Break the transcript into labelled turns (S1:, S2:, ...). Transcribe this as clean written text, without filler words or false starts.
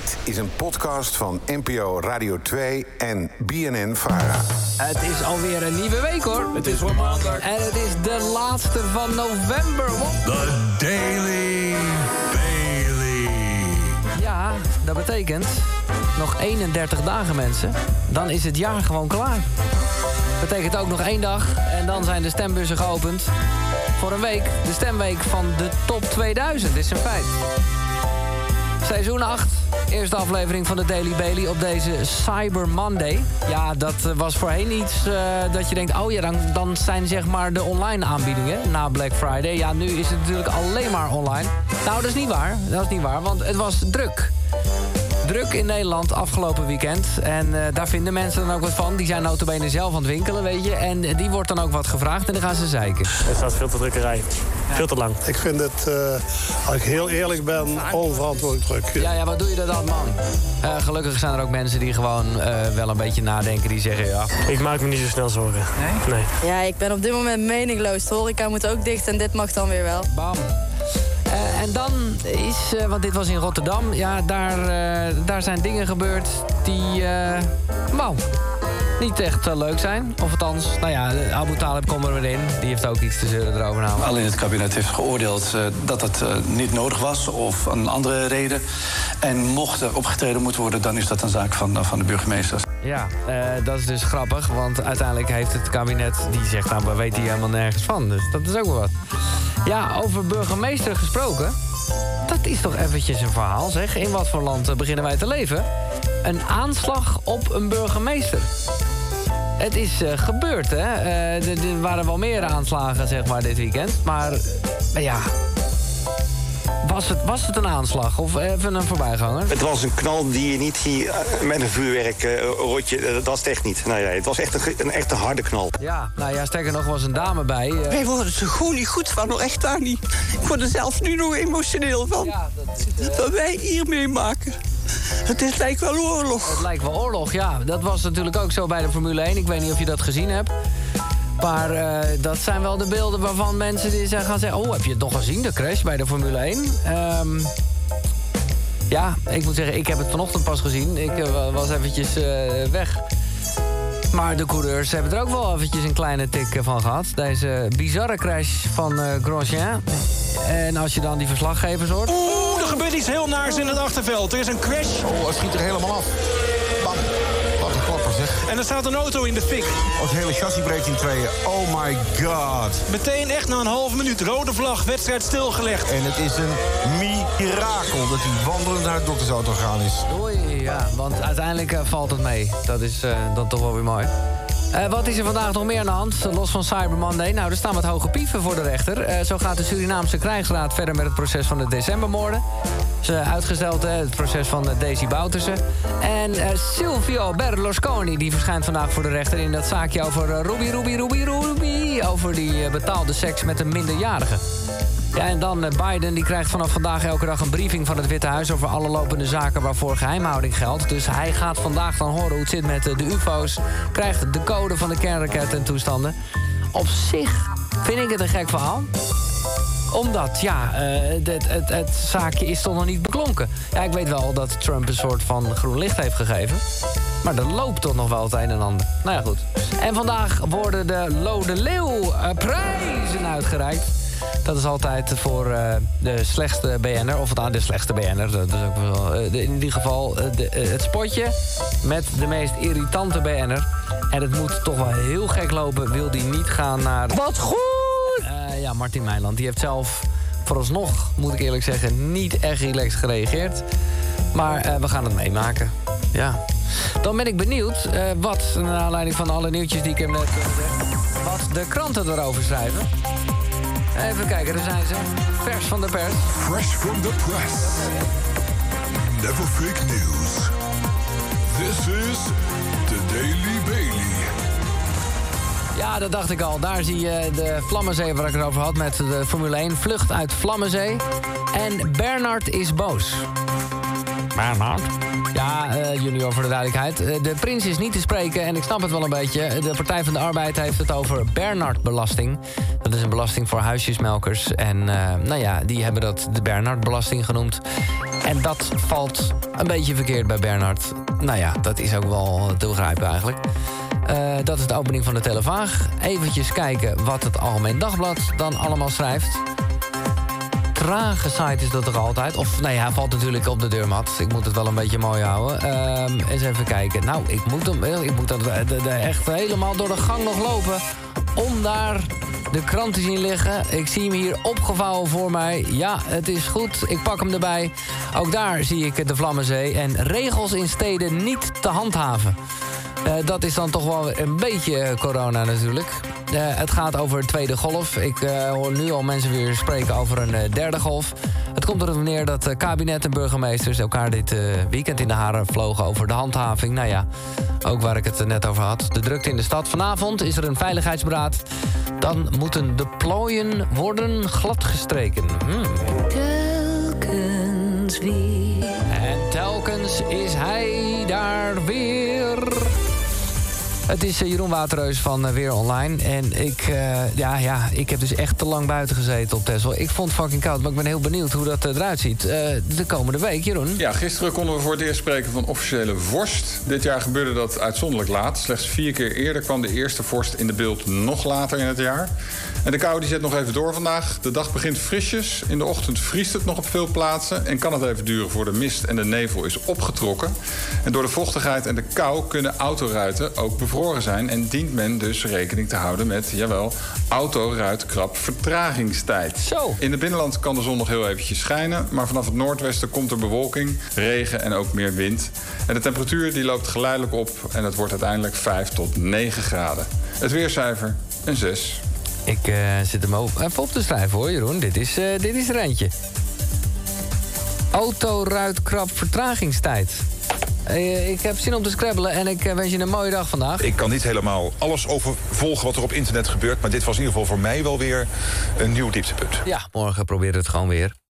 S1: Dit is een podcast van NPO Radio 2 en BNN-Vara.
S2: Het is alweer een nieuwe week, hoor.
S3: Het is weer maandag.
S2: En het is de laatste van november.
S3: The Daily Bailey.
S2: Ja, dat betekent nog 31 dagen, mensen. Dan is het jaar gewoon klaar. Betekent ook nog 1 dag en dan zijn de stembussen geopend. Voor een week, de stemweek van de top 2000, is een feit. Seizoen 8, eerste aflevering van de Daily Bailey op deze Cyber Monday. Ja, dat was voorheen iets dat je denkt, oh ja, dan zijn zeg maar de online aanbiedingen na Black Friday. Ja, nu is het natuurlijk alleen maar online. Nou, dat is niet waar, want het was druk. Druk in Nederland afgelopen weekend. En daar vinden mensen dan ook wat van. Die zijn nota bene zelf aan het winkelen, weet je. En die wordt dan ook wat gevraagd en dan gaan ze zeiken.
S4: Het staat veel te drukkerij. Veel te lang.
S5: Ik vind het, als ik heel eerlijk ben, onverantwoordelijk druk.
S2: Ja, wat doe je dan, man? Gelukkig zijn er ook mensen die gewoon wel een beetje nadenken. Die zeggen, ja...
S4: Ik maak me niet zo snel zorgen. Nee?
S6: Ja, ik ben op dit moment meningloos. De horeca moet ook dicht en dit mag dan weer wel.
S2: Bam. En dan is, want dit was in Rotterdam... ja, daar zijn dingen gebeurd die, niet echt leuk zijn. Of althans, nou ja, Abu Talib komt er weer in. Die heeft ook iets te zeuren erover namelijk.
S7: Alleen het kabinet heeft geoordeeld dat het niet nodig was... of een andere reden. En mocht er opgetreden moeten worden... dan is dat een zaak van de burgemeesters.
S2: Ja, dat is dus grappig. Want uiteindelijk heeft het kabinet... die zegt, nou, we weten hier helemaal nergens van. Dus dat is ook wel wat. Ja, over burgemeester gesproken... dat is toch eventjes een verhaal, zeg. In wat voor land beginnen wij te leven? Een aanslag op een burgemeester. Het is gebeurd, hè. Er waren wel meer aanslagen, zeg maar, dit weekend. Maar ja... Was het een aanslag of even een voorbijganger?
S8: Het was een knal die je niet hier met een vuurwerkrotje... dat was het echt niet. Nou ja, het was echt een echte harde knal.
S2: Ja, nou ja, sterker nog was een dame bij.
S9: Wij worden er gewoon niet goed van, nog echt daar niet. Ik word er zelfs nu nog emotioneel van.
S2: Ja,
S9: dat wij hier meemaken. Het lijkt wel oorlog.
S2: Het lijkt wel oorlog, ja. Dat was natuurlijk ook zo bij de Formule 1. Ik weet niet of je dat gezien hebt. Maar dat zijn wel de beelden waarvan mensen die gaan zeggen... oh, heb je het nog gezien, de crash bij de Formule 1? Ja, ik moet zeggen, ik heb het vanochtend pas gezien. Ik was eventjes weg. Maar de coureurs hebben er ook wel eventjes een kleine tik van gehad. Deze bizarre crash van Grosjean. En als je dan die verslaggevers hoort...
S10: er gebeurt iets heel naars in het achterveld. Er is een crash.
S11: Oh, het schiet er helemaal af. Bam. Wat een klapper, zeg.
S10: En er staat een auto in de fik.
S11: Het hele chassis breekt in tweeën. Oh my god.
S10: Meteen echt na een halve minuut. Rode vlag, wedstrijd stilgelegd.
S11: En het is een mirakel dat hij wandelend naar de doktersauto gegaan is.
S2: Oei, ja, want uiteindelijk valt het mee. Dat is dan toch wel weer mooi. Wat is er vandaag nog meer aan de hand, los van Cyber Monday? Nou, er staan wat hoge pieven voor de rechter. Zo gaat de Surinaamse krijgsraad verder met het proces van de decembermoorden. Ze uitgesteld het proces van Daisy Bouterse. En Silvio Berlusconi die verschijnt vandaag voor de rechter... in dat zaakje over Ruby. Over die betaalde seks met een minderjarige. Ja, en dan Biden die krijgt vanaf vandaag elke dag een briefing van het Witte Huis... over alle lopende zaken waarvoor geheimhouding geldt. Dus hij gaat vandaag dan horen hoe het zit met de UFO's. Krijgt de code van de kernraketten en toestanden. Op zich vind ik het een gek verhaal. Omdat, ja, het zaakje is toch nog niet beklonken. Ja, ik weet wel dat Trump een soort van groen licht heeft gegeven. Maar er loopt toch nog wel het een en ander. Nou ja, goed. En vandaag worden de Lode Leeuw prijzen uitgereikt. Dat is altijd voor de slechtste BN'er. Of de slechtste BN'er. Dat is ook wel, in ieder geval het spotje met de meest irritante BN'er. En het moet toch wel heel gek lopen. Wil die niet gaan naar...
S9: Wat goed!
S2: Ja, Martin Meiland. Die heeft zelf vooralsnog, moet ik eerlijk zeggen, niet echt relaxed gereageerd. Maar we gaan het meemaken. Ja. Dan ben ik benieuwd wat, naar aanleiding van alle nieuwtjes die ik heb net gezegd... wat de kranten erover schrijven. Even kijken, daar zijn ze. Vers van de pers.
S3: Fresh from the press. Never fake news. This is the Daily Bailey.
S2: Ja, dat dacht ik al. Daar zie je de Vlammenzee waar ik het over had met de Formule 1. Vlucht uit Vlammenzee. En Bernard is boos. Bernhard. Ja, junior voor de duidelijkheid. De prins is niet te spreken en ik snap het wel een beetje. De Partij van de Arbeid heeft het over Bernhardbelasting. Dat is een belasting voor huisjesmelkers. En die hebben dat de Bernhardbelasting genoemd. En dat valt een beetje verkeerd bij Bernhard. Nou ja, dat is ook wel te begrijpen eigenlijk. Dat is de opening van de Televaag. Eventjes kijken wat het Algemeen Dagblad dan allemaal schrijft. Trage site is dat toch altijd? Of nee, hij valt natuurlijk op de deurmat. Ik moet het wel een beetje mooi houden. Eens even kijken. Nou, ik moet dat echt helemaal door de gang nog lopen om daar de krant te zien liggen. Ik zie hem hier opgevouwen voor mij. Ja, het is goed. Ik pak hem erbij. Ook daar zie ik de Vlammenzee. En regels in steden niet te handhaven. Dat is dan toch wel een beetje corona natuurlijk. Het gaat over tweede golf. Ik hoor nu al mensen weer spreken over een derde golf. Het komt erop neer dat kabinet en burgemeesters elkaar dit weekend in de haren vlogen over de handhaving. Nou ja, ook waar ik het net over had. De drukte in de stad. Vanavond is er een veiligheidsberaad. Dan moeten de plooien worden gladgestreken. Telkens weer. En telkens is hij daar weer. Het is Jeroen Waterreus van Weer Online. En ik heb dus echt te lang buiten gezeten op Texel. Ik vond het fucking koud, maar ik ben heel benieuwd hoe dat eruit ziet de komende week. Jeroen?
S12: Ja, gisteren konden we voor het eerst spreken van officiële vorst. Dit jaar gebeurde dat uitzonderlijk laat. Slechts 4 keer eerder kwam de eerste vorst in de beeld nog later in het jaar. En de kou die zet nog even door vandaag. De dag begint frisjes. In de ochtend vriest het nog op veel plaatsen. En kan het even duren voor de mist en de nevel is opgetrokken. En door de vochtigheid en de kou kunnen autoruiten ook bevroren zijn. En dient men dus rekening te houden met, jawel, autoruitkrap vertragingstijd.
S2: Zo.
S12: In het binnenland kan de zon nog heel eventjes schijnen. Maar vanaf het noordwesten komt er bewolking, regen en ook meer wind. En de temperatuur die loopt geleidelijk op. En het wordt uiteindelijk 5 tot 9 graden. Het weercijfer een 6.
S2: Ik zit hem even op te schrijven hoor, Jeroen. Dit is er eentje. Autoruitkrap vertragingstijd. Ik heb zin om te scrabbelen en ik wens je een mooie dag vandaag.
S13: Ik kan niet helemaal alles overvolgen wat er op internet gebeurt, maar dit was in ieder geval voor mij wel weer een nieuw dieptepunt.
S2: Ja, morgen proberen we het gewoon weer.